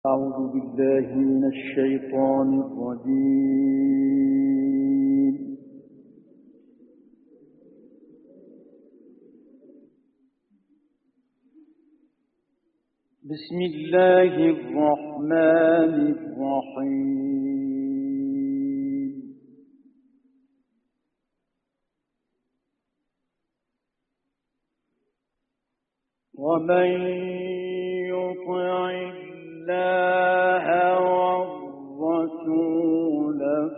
أعوذ بالله من الشيطان الرجيم. بسم الله الرحمن الرحيم. ومن يطع الله والرسول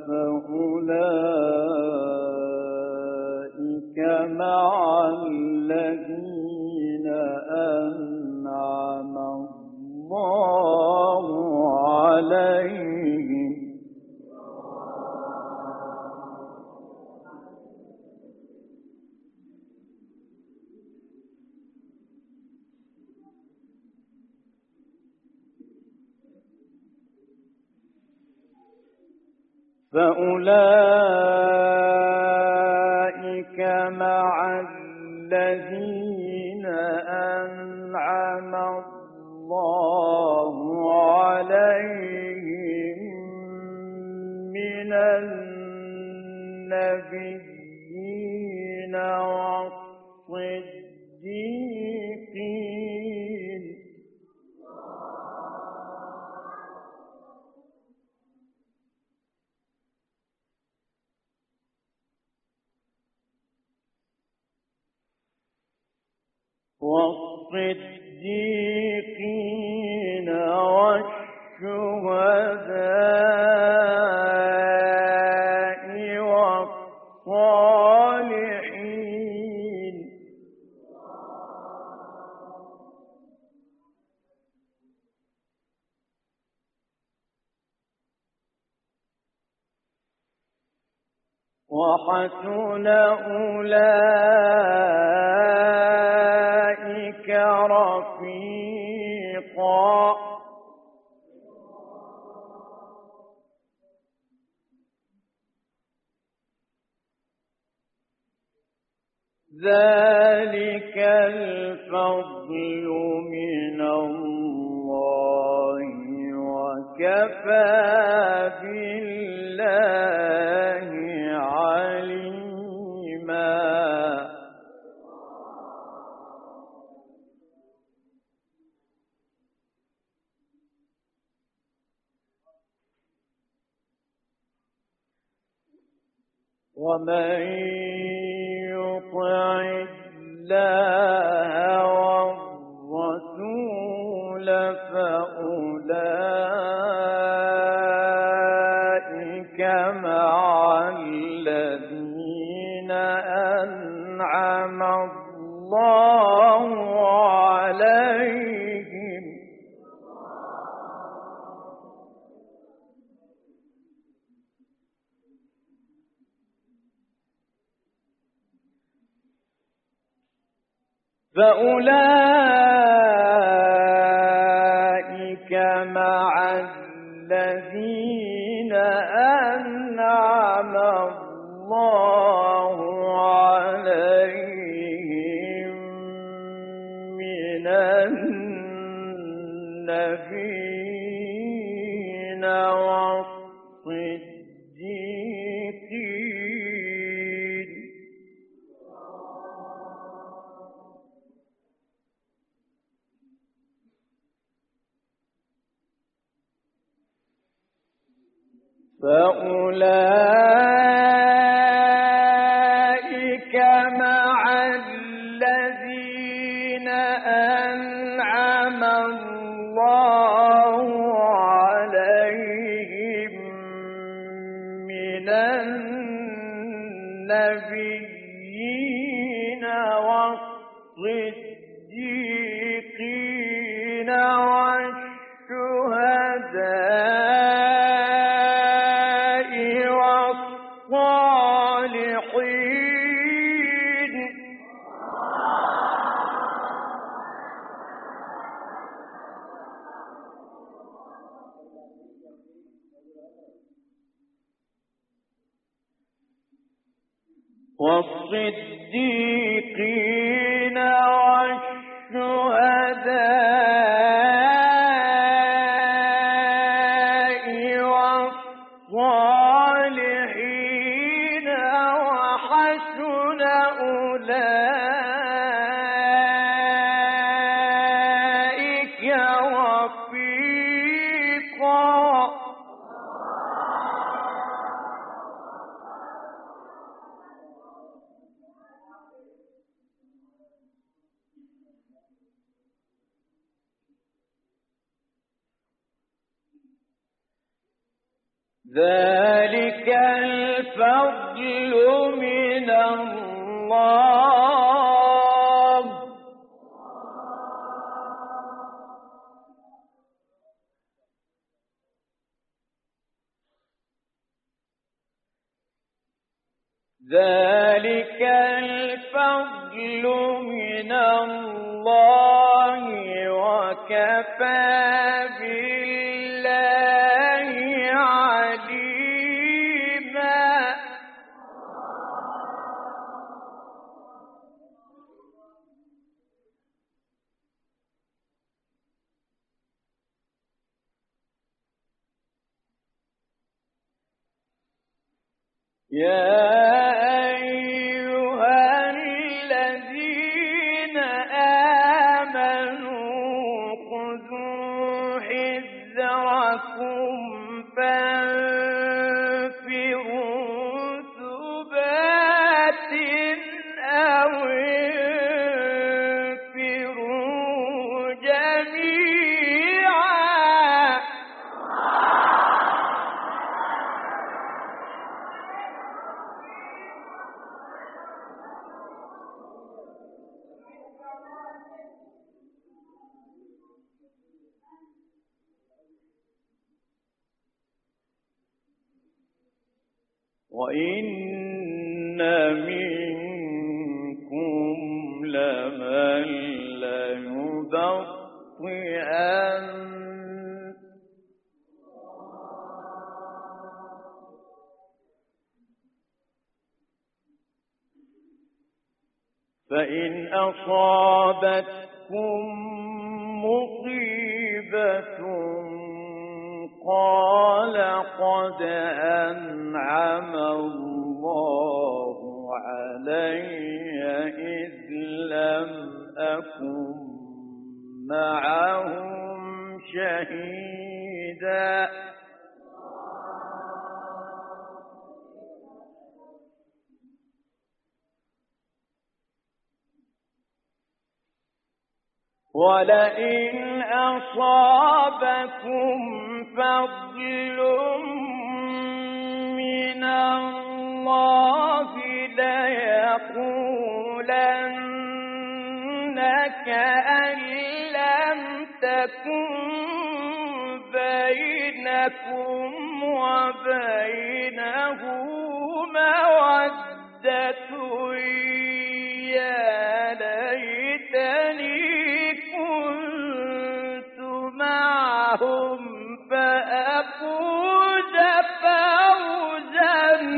فأولئك مع الذين أنعم الله عليهم أنعم الله عليهم من النبيين والصديقين والشهداء والصالحين وحسن أولئك رفيقا. ذلك الفضل من الله وكفى بالله عليما. ومن يطع الله والرسول فأولئك مع الذين أنعم الله عليهم من النبيين والصديقين فأولئك مع الذين أنعم الله عليهم من النبيين والصديقين والشهداء والصالحين والصديقين والشهداء ذلك الفضل من الله. ذلك الفضل من الله وكفى بالله عليما. يا أيها الذين آمنوا خذوا حذركم فانفروا ثبات أو انفروا جميعا. وإن منكم لمن ليبطئن فإن أصابتكم مصيبة قال قد أنعم الله علي إذ لم أكن معهم شهيدا. ولئن أصابكم فضل من الله ليقولن كأن لم تكن بينكم وبينه مودة يا ليتني كنت معهم فأفوز فوزا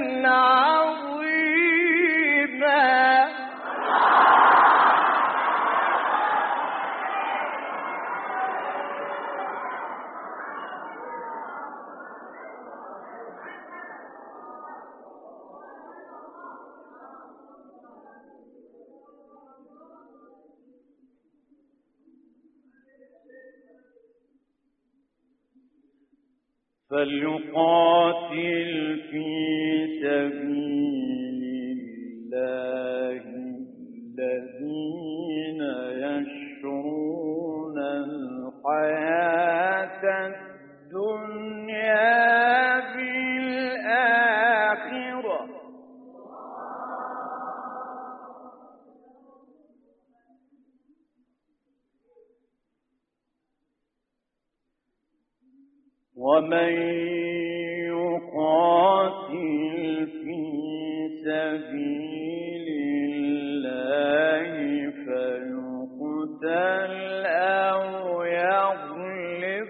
عظيما. فليقاتل في سبيل الله الذين يشرون الحياة الدنيا بالآخرة ومن يقاتل في سبيل الله فيقتل أو يغلب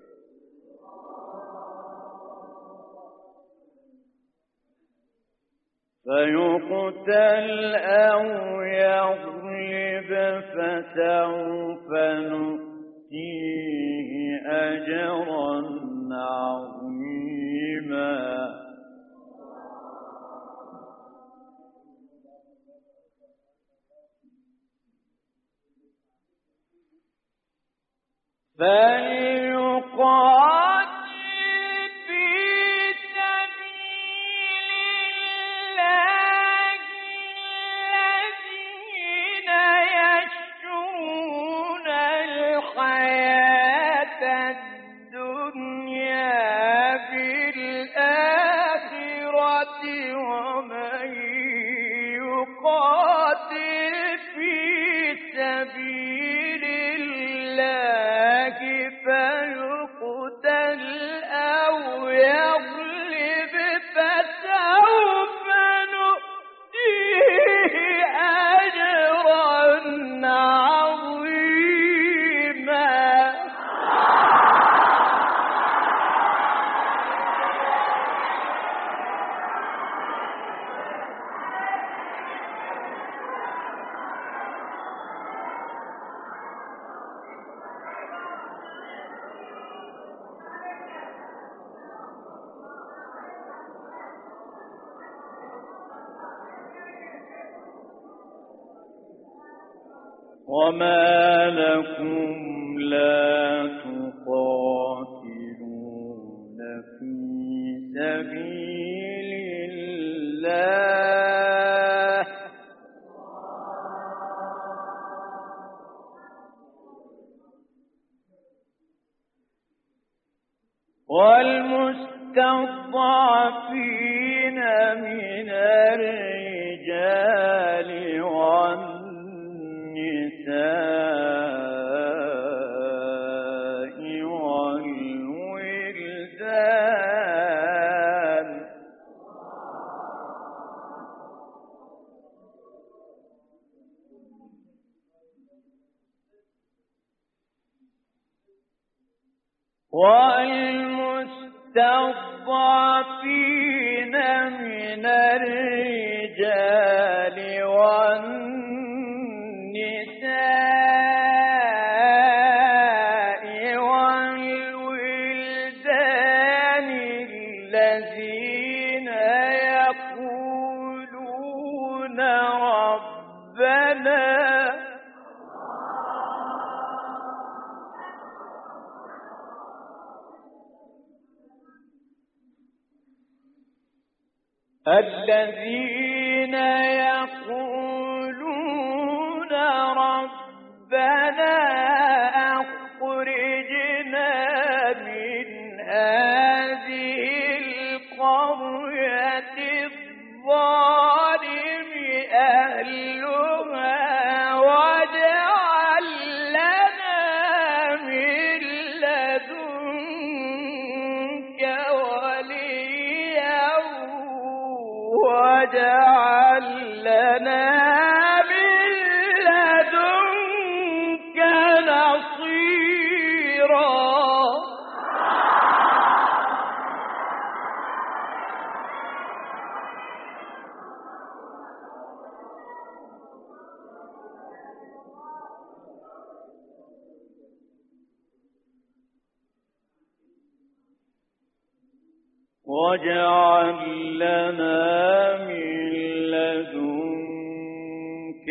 فسوف نؤتيه أجرا عظيما. فليقاتل في سبيل الله الذين يشرون الحياة الدنيا بالآخرة وما لكم لا تقاتلون في سبيل الله والمستضعفين من الرجال والنساء والولدان والمستضعفين من الرجال والنساء والولدان الذين يقولون ربنا الذين يقولون ربنا أخرجنا من هذه القرية الظالم أهلها واجعل لنا من لدنك وليا واجعل لنا من لدنك نصيرا واجعل لنا من لدنك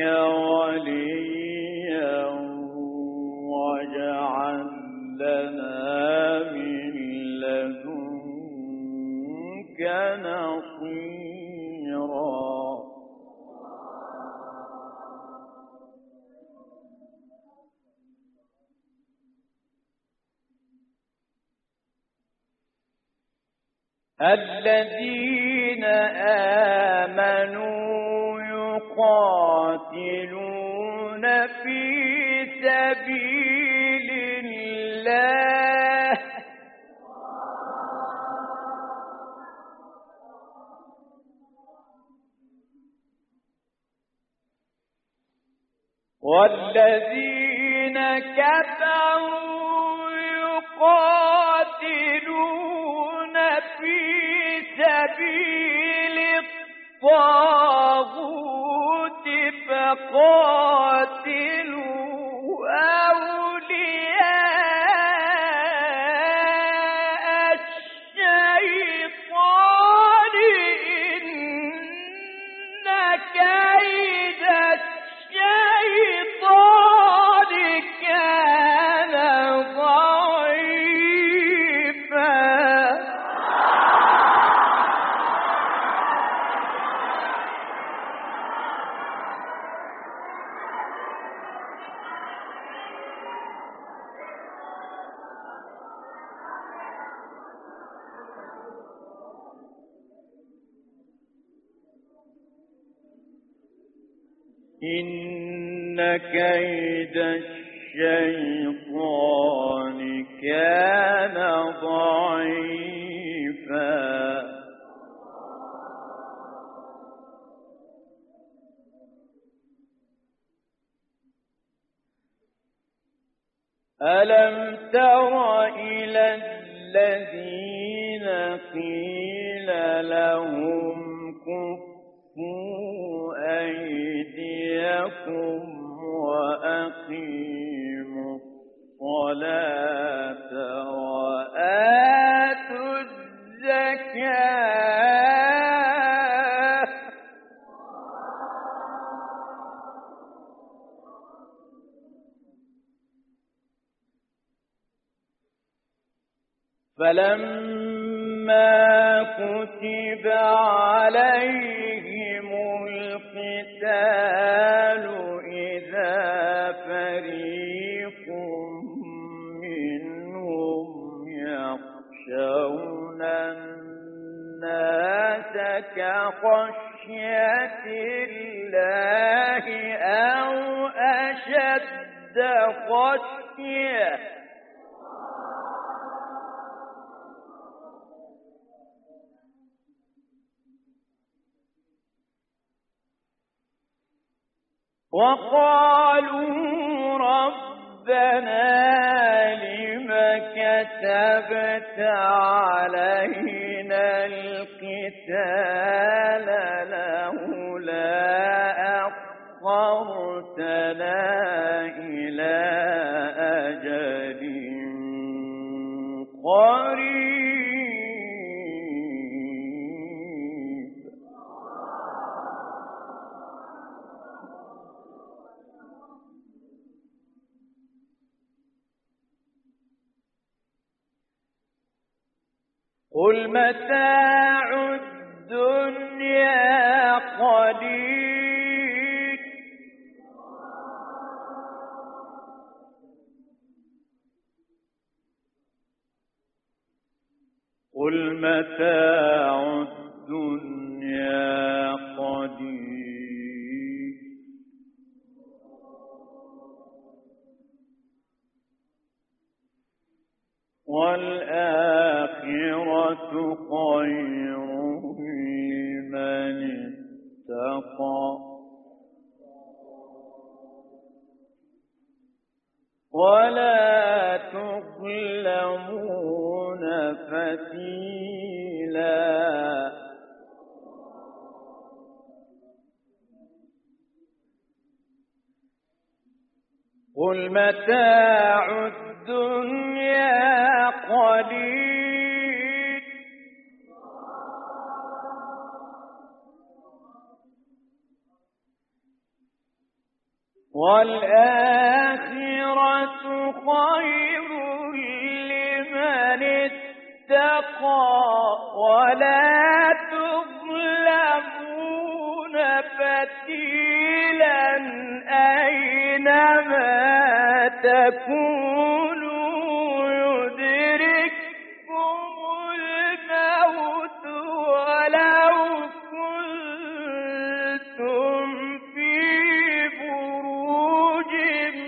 وليا واجعل لنا من لدنك نصيرا الذين آمنوا يقاتلون في سبيل الله والذين كفروا يقاتلون في سبيل الطاغوت فقاتلوا أولياء الشيطان إن كيد الشيطان كان ضعيفا إن كيد الشيطان كان ضعيفا ألم تر إلى الذين قيل لهم كفوا أيديكم وأقيموا الصلاة وآتوا الزكاة فلما كتب عليهم القتال إذا فريق منهم يخشون الناس كخشية الله أو أشد خشية وقالوا ربنا لم كتبت علينا القتال لولا أخرتنا إلى أجل قريب. قل متاع الدنيا قليل قل متاع الدنيا قليل والآخرة خير لمن اتقى ولا تظلمون فتيلا. قل متاع الدنيا قليل والآخرة خير لمن اتقى ولا تظلمون فتيلا أينما تكونوا يدرككم الموت ولو كنتم في بروج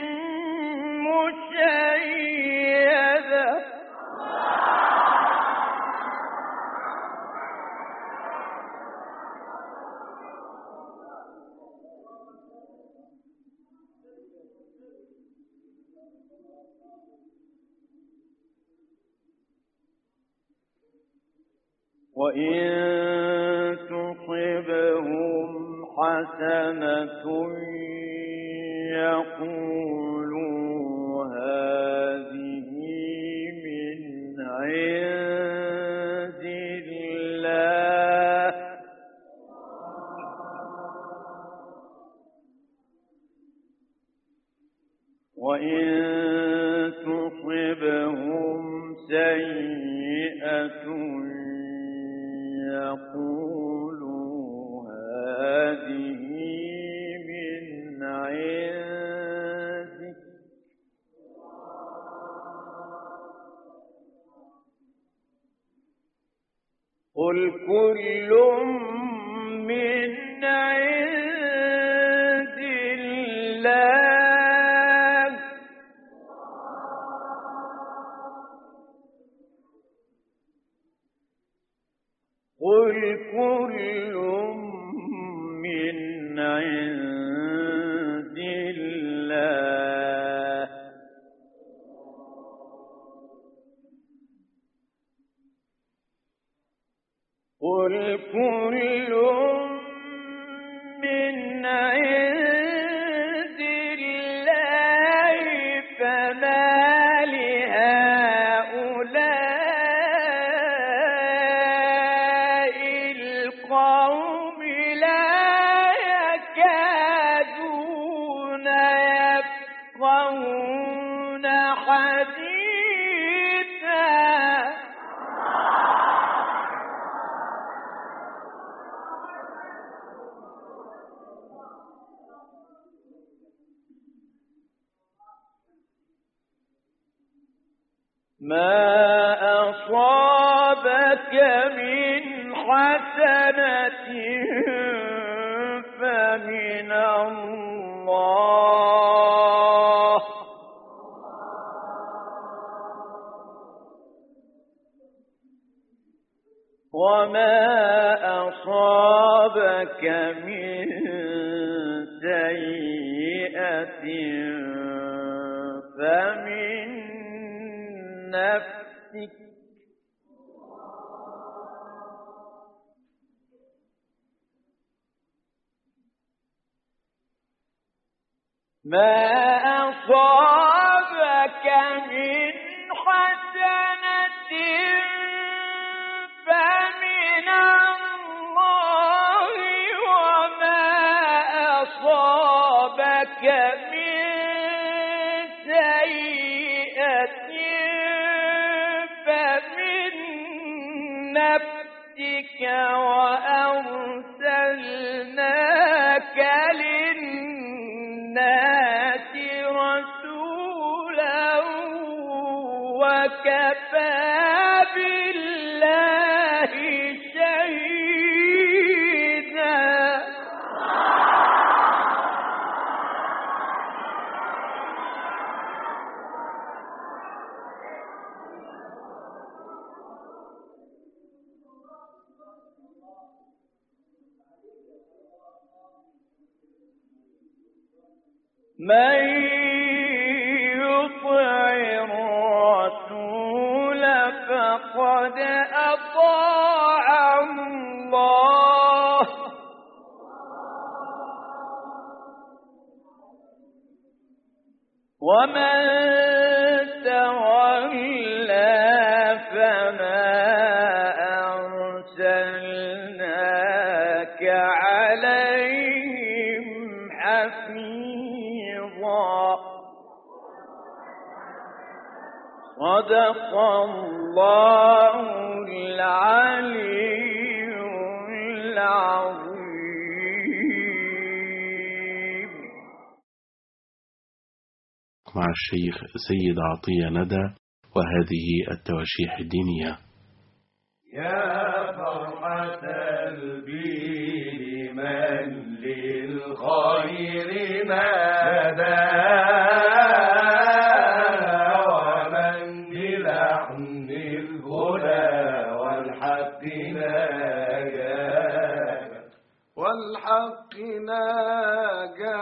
مشيدة وإن تصبهم حسنة يقولوا هذه من عند الله وإن تصبهم سيئة يقولوا هذه من عندك قل كل من عند الله قل كل من عند الله قل كل من عند الله فما لهؤلاء القوم لا يكادون يفقهون حديثا أصابك من حسنة فمن الله، وما أصابك من سيئة فمن نفسك، ما أصابك من حسنة فمن الله، وما أصابك من سيئة فمن نفسك، وأرسلناك للناس رسولا وكفى بالله شهيدا. من يطع الرسول فقد أطاع الله، ومن تولى فما أرسلناك عليهم حفيظا. صدق الله العلي العظيم. مع الشيخ سيد عطية ندى، وهذه التواشيح الدينية. يا فرحة البير من للخير نادى، ومن بلحن الهدى والحق ناجى، والحق ناجى.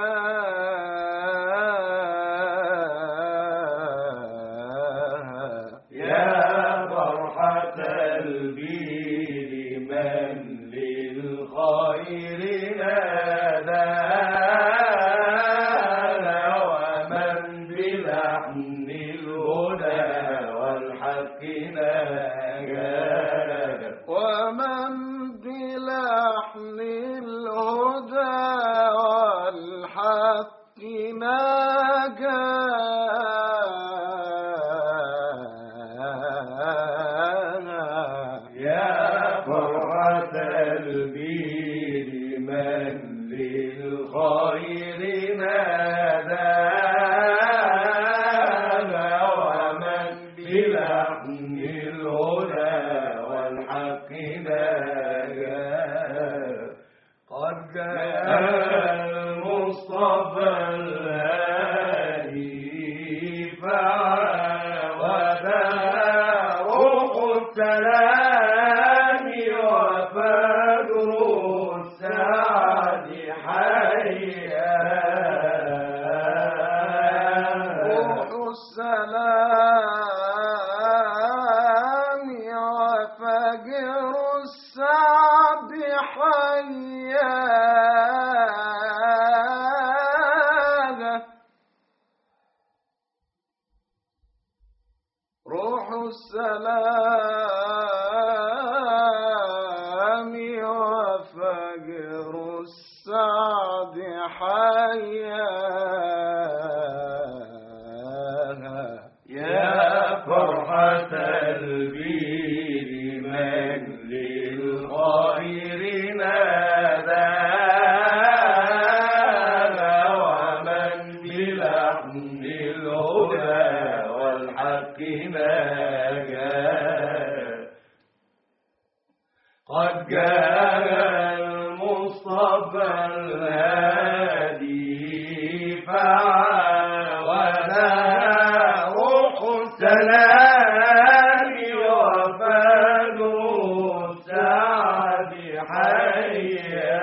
قد جاء المصطفى الهادي فعاونا روح السلام وفاد السعد حيا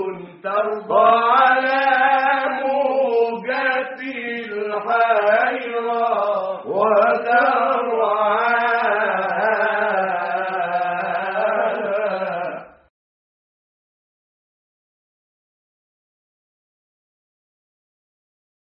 ترضى على موجة الحيرة